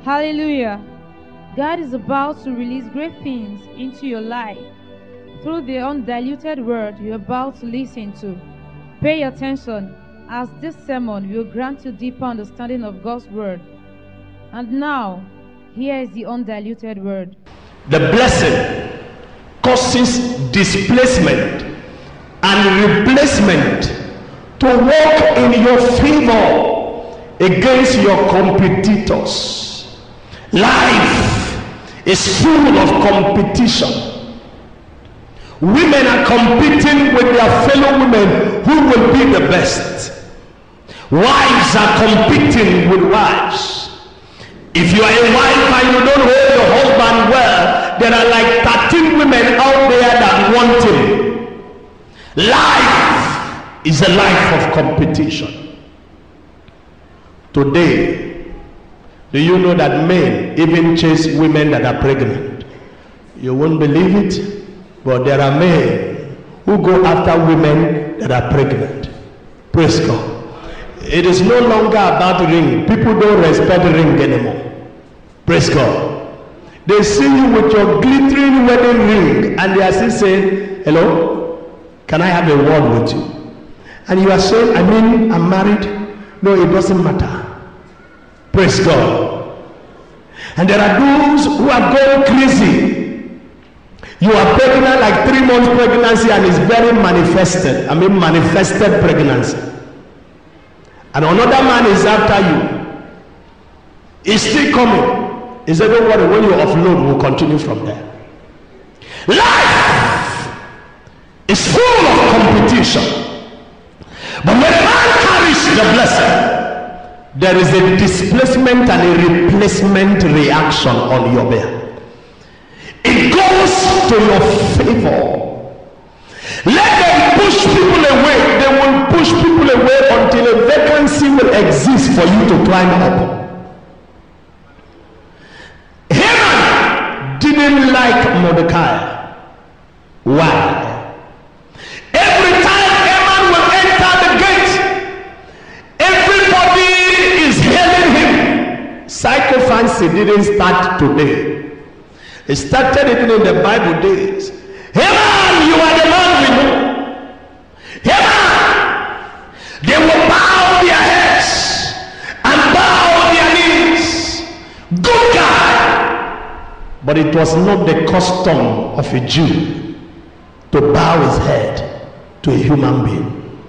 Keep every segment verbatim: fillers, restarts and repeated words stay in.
Hallelujah. God is about to release great things into your life through the undiluted word you're about to listen to. Pay attention, as this sermon will grant you deeper understanding of God's word. And now, here is the undiluted word. The blessing causes displacement and replacement to work in your favor against your competitors. Life is full of competition. Women are competing with their fellow women who will be the best. Wives are competing with wives. If you are a wife and you don't hold your husband well, there are like thirteen women out there that want him. Life is a life of competition. Today, do you know that men even chase women that are pregnant? You won't believe it, but there are men who go after women that are pregnant. Praise God. It is no longer about ring. People don't respect ring anymore. Praise God. They see you with your glittering wedding ring and they are still saying, hello, can I have a word with you? And you are saying, I mean, I'm married. No, it doesn't matter. Praise God. And there are those who are going crazy. You are pregnant, like three months pregnancy, and it's very manifested. I mean, manifested pregnancy. And another man is after you. He's still coming. He said, don't worry, when you offload, we'll continue from there. Life is full of competition. But when a man carries the blessing, there is a displacement and a replacement reaction on your behalf. It goes to your favor. Let them push people away. They will push people away until a vacancy will exist for you to climb up. Haman didn't like Mordecai. Why? Every time Haman will enter the gate, everybody is hailing him. Sycophancy didn't start today. It started even in the Bible days. Haman, you are the man we know. Haman, they will bow their heads and bow their knees. Good guy. But it was not the custom of a Jew to bow his head to a human being.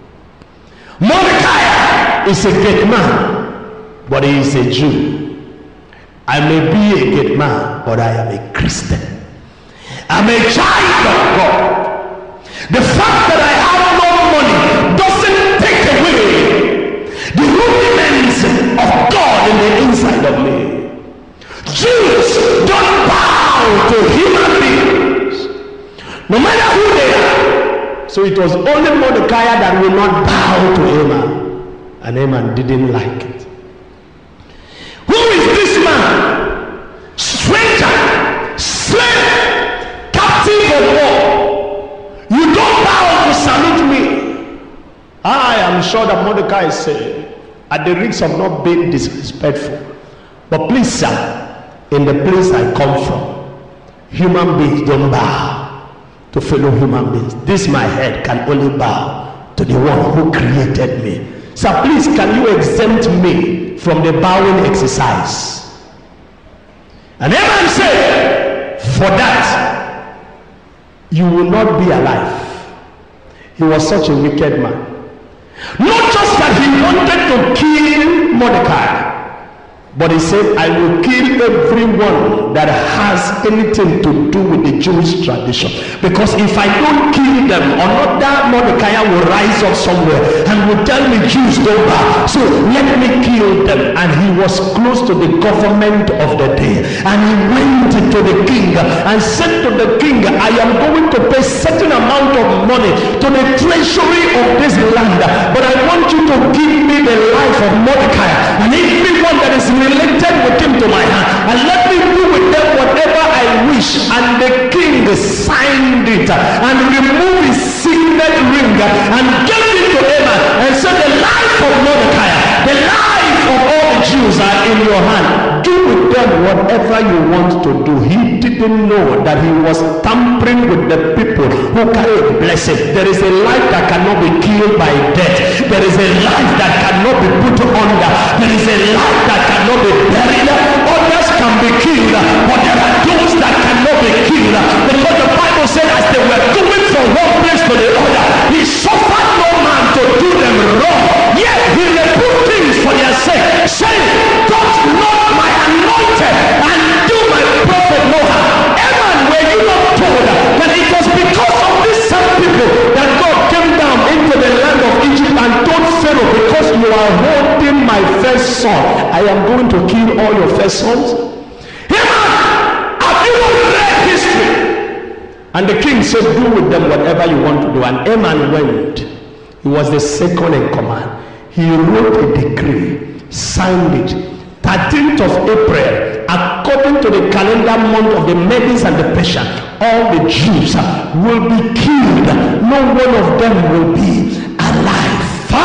Mordecai is a great man, but he is a Jew. I may be a great man, but I am a Christian. I'm a child of God. The fact that I have no money doesn't take away the rudiments of God in the inside of me. Jews don't bow to human beings, no matter who they are. So it was only Mordecai that will not bow to Haman, and Haman didn't like it. Who is this man? Stranger, slave, captive of war. You don't bow to salute me. I am sure that Mordecai is saying, at the risk of not being disrespectful, but please, sir, in the place I come from, human beings don't bow to fellow human beings. This my head can only bow to the one who created me. Sir, please, can you exempt me from the bowing exercise? And Haman said, for that, you will not be alive. He was such a wicked man. Not just that he wanted to kill Mordecai, but he said, I will kill everyone that has anything to do with the Jewish tradition. Because if I don't kill them, another Mordecai will rise up somewhere and will tell me Jews don't bow. So let me kill them. And he was close to the government of the day. And he went to the king and said to the king, I am going to pay certain amount of money to the treasury of this land. But I want you to give me the life of Mordecai and everyone that is related with him to my hand, and let me do with them whatever I wish. And the king signed it and removed his signet ring and gave it to Haman and said, the life of Mordecai, the life of all the Jews are in your hand. Do with them them whatever you want to do. He didn't know that he was tampering with the people who carry a blessing. There is a life that cannot be killed by death. There is a life that cannot be put under. There is a life that cannot be buried. Others can be killed, but there are those that cannot be killed. Because the Bible said as they were going from one place to the other, he suffered no man to do them wrong. Yet he rebuked things for their sake, saying, touch not my anointed and do my prophet no harm. Eman, were you not told that it was because of these same people that God came down into the land of Egypt and told Pharaoh, because you are holding my first son, I am going to kill all your first sons? Eman, have you not read history? And the king said, do with them whatever you want to do. And Eman went. He was the second in command. He wrote a decree, signed it, thirteenth of April, according to the calendar month of the Medes and the Persians. All the Jews will be killed. No one of them will be alive.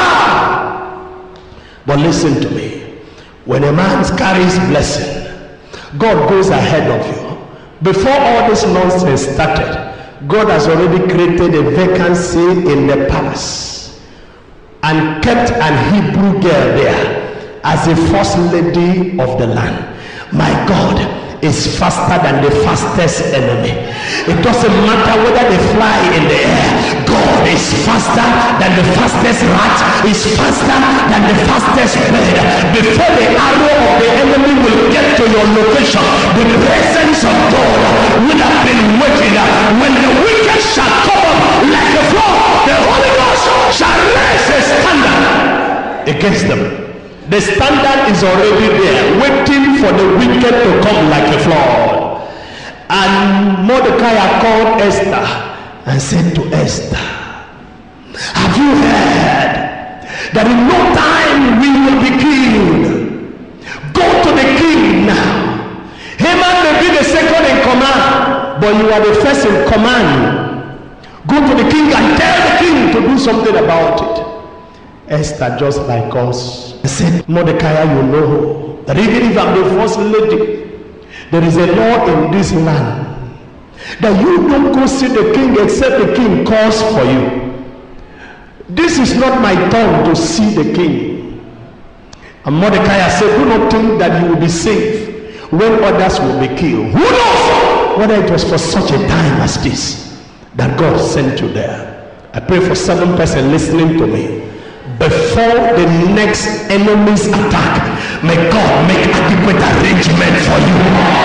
Far. But listen to me. When a man carries blessing, God goes ahead of you. Before all this nonsense started, God has already created a vacancy in the palace and kept an Hebrew girl there as a first lady of the land. My God is faster than the fastest enemy. It doesn't matter whether they fly in the air. God is faster than the fastest rat, is faster than the fastest bird. Before the arrow of the enemy will get to your location, the presence of God would have been waiting. When the wicked shall come up like a flood, the Holy Ghost shall raise a standard against them. The standard is already there, waiting for the wicked to come like a flood. And Mordecai called Esther and said to Esther, have you heard that in no time we will be killed? Go to the king now. Haman may be the second in command, but you are the first in command. Go to the king and tell the king to do something about it. Esther, just like us, said, Mordecai, you know that even if I'm the first lady, there is a law in this land that you don't go see the king except the king calls for you. This is not my turn to see the king. And Mordecai said, do not think that you will be safe when others will be killed. Who knows whether it was for such a time as this that God sent you there. I pray for seven person listening to me. Before the next enemy's attack, may God make adequate arrangement for you.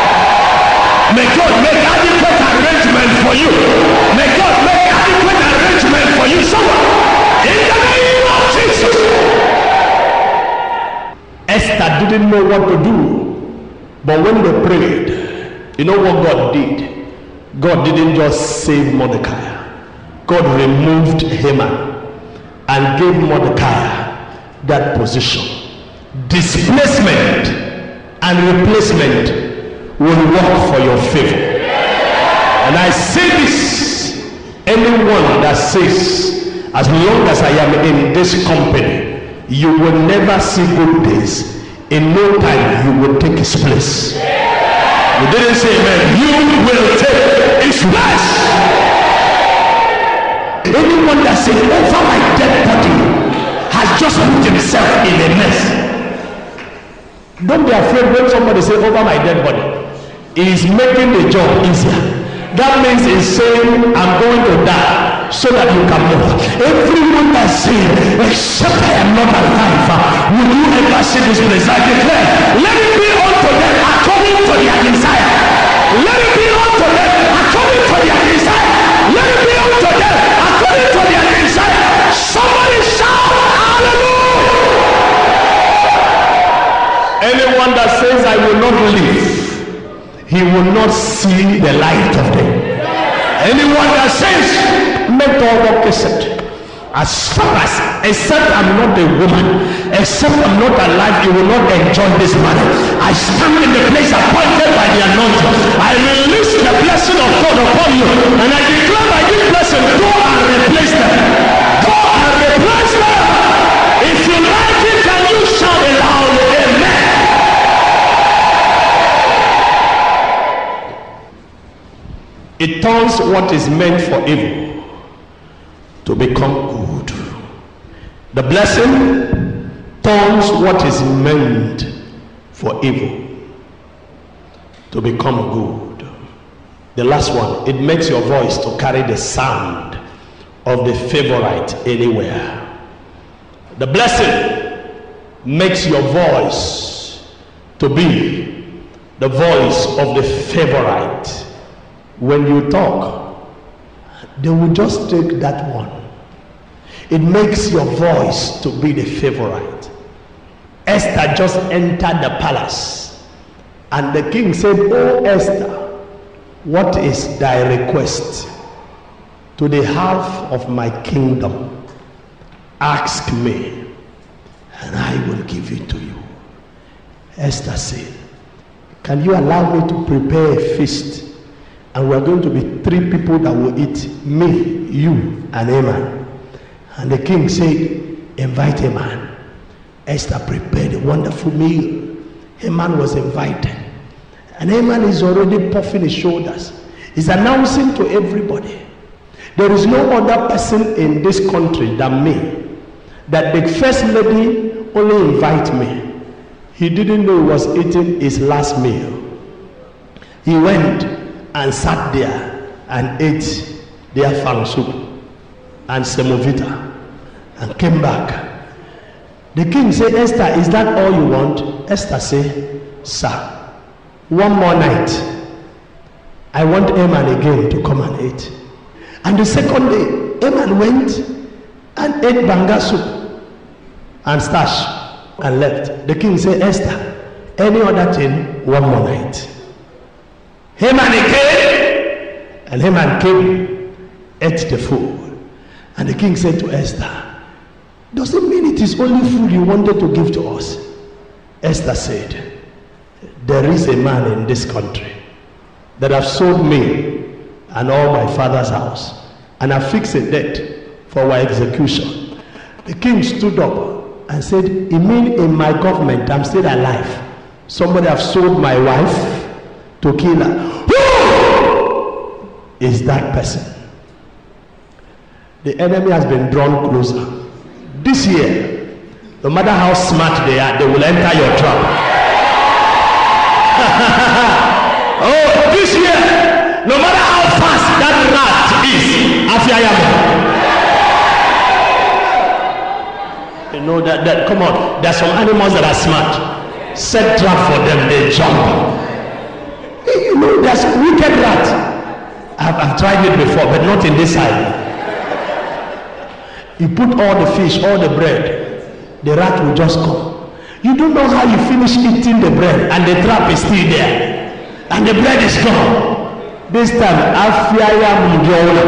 May God make adequate arrangement for you. May God make adequate arrangement for you. Someone, in the name of Jesus. Esther didn't know what to do, but when they prayed, you know what God did? God didn't just save Mordecai. God removed Haman and gave Mordecai that position. Displacement and replacement will work for your favor. And I say this, anyone that says, as long as I am in this company, you will never see good days, in no time you will take his place. You didn't say amen. You will take his place. Anyone that says over my dead body has just put himself in a mess. Don't be afraid when somebody says over my dead body. He is making the job easier. That means he's saying I'm going to die so that you can move. Everyone that says except I am not alive, will you ever see this place? I declare, let it be unto them according to their desire. Let it be unto them according to their desire. Let it be unto them according to their desire. Somebody shout hallelujah. Anyone that says I will not live, he will not see the light of day. Anyone that says make all work except as far as except I'm not a woman, except I'm not alive, you will not enjoy this money. I stand in the place appointed by the anointing. I release the blessing of God upon you, and I declare by this blessing, go and replace them. Go and replace them. If you like it, can you shout aloud amen? It turns what is meant for evil to become good. The blessing turns what is meant for evil to become good. The last one, it makes your voice to carry the sound of the favorite anywhere. The blessing makes your voice to be the voice of the favorite. When you talk, they will just take that one. It makes your voice to be the favorite. Esther just entered the palace, and the king said, "Oh Esther, what is thy request? To the half of my kingdom, ask me, and I will give it to you." Esther said, "Can you allow me to prepare a feast? And we're going to be three people that will eat, me, you, and Haman." And the king said, "Invite Haman." Esther prepared a wonderful meal. Haman was invited. And Haman is already puffing his shoulders. He's announcing to everybody, there is no other person in this country than me, that the first lady only invite me. He didn't know he was eating his last meal. He went and sat there and ate their fang soup and semovita and came back. The king said, "Esther, is that all you want?" Esther said, "Sir, one more night. I want Haman again to come and eat." And the second day, Haman went and ate banga soup and stash and left. The king said, "Esther, any other thing, one more night." Haman came, and Haman came, ate the food. And the king said to Esther, "Does it mean it is only food you wanted to give to us?" Esther said, "There is a man in this country that have sold me and all my father's house, and have fixed a date for our execution." The king stood up and said, "You mean in my government I'm still alive? Somebody have sold my wife to kill her? Who is that person?" The enemy has been drawn closer. This year, no matter how smart they are, they will enter your trap. Oh, this year, no matter how fast that rat is, you know that, that come on, there are some animals that are smart. Set trap for them, they jump. You know, there's wicked rat. I've, I've tried it before, but not in this side. You put all the fish, all the bread, the rat will just come. You don't know how you finish eating the bread and the trap is still there. And the bread is gone. This time, Afiaya Munjola.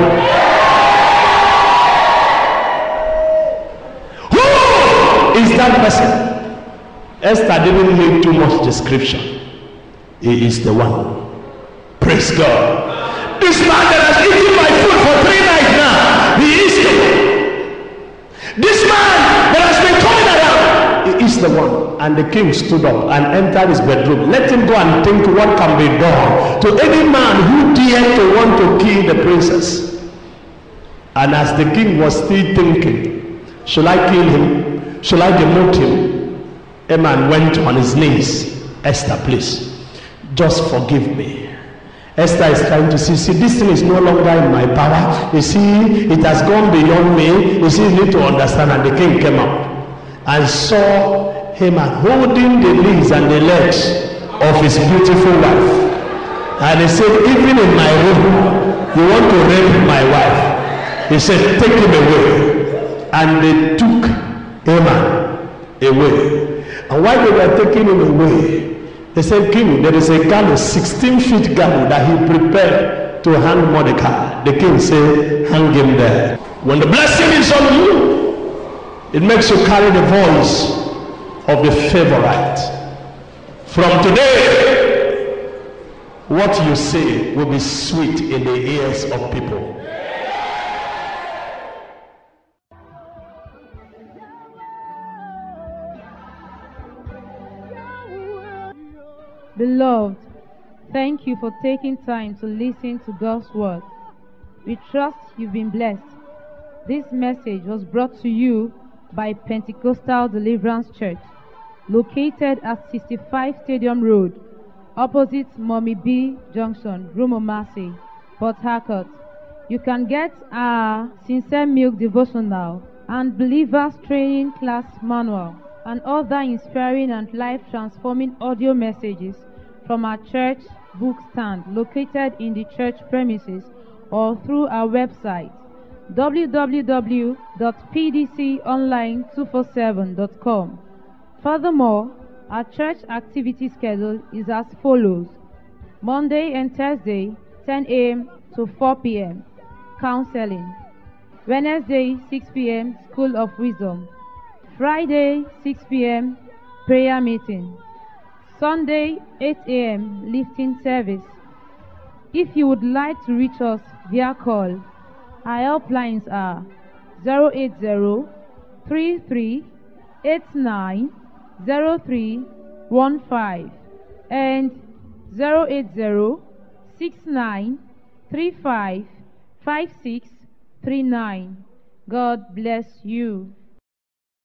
Who is that person? Esther didn't need too much description. He is the one. Praise God. This man that has eaten my food for three nights now, he is the one. This man that has been coming around, he is the one. And the king stood up and entered his bedroom. Let him go and think what can be done to any man who dared to want to kill the princess. And as the king was still thinking, shall I kill him? Shall I demote him? A man went on his knees. Esther, please, just forgive me. Esther is trying to see, see, this thing is no longer in my power. You see, it has gone beyond me. You see, you need to understand. And the king came up and saw Haman holding the knees and the legs of his beautiful wife. And he said, even in my room, you want to rape my wife. He said, take him away. And they took Haman away. And while they were taking him away, they said, King, there is a gallows, sixteen feet gallows that he prepared to hang Mordecai. The king said, hang him there. When the blessing is on you, it makes you carry the voice of the favorite. From today, what you say will be sweet in the ears of people. Beloved, Thank you for taking time to listen to God's Word. We trust you've been blessed. This message was brought to you by Pentecostal Deliverance Church, located at sixty-five Stadium Road, opposite Mommy B Junction, Rumomasi, Port Harcourt. You can get our Sincere Milk Devotional and Believers Training Class Manual and other inspiring and life-transforming audio messages from our church book stand located in the church premises or through our website w w w dot p d c online two forty-seven dot com. Furthermore, our church activity schedule is as follows: Monday and Thursday, ten a m to four p m counseling. Wednesday, six p m School of Wisdom. Friday, six p m prayer meeting. Sunday, eight a m lifting service. If you would like to reach us via call, our helplines are zero eight zero, three three eight nine, zero three one five and zero eight zero, six nine three five, five six three nine. God bless you.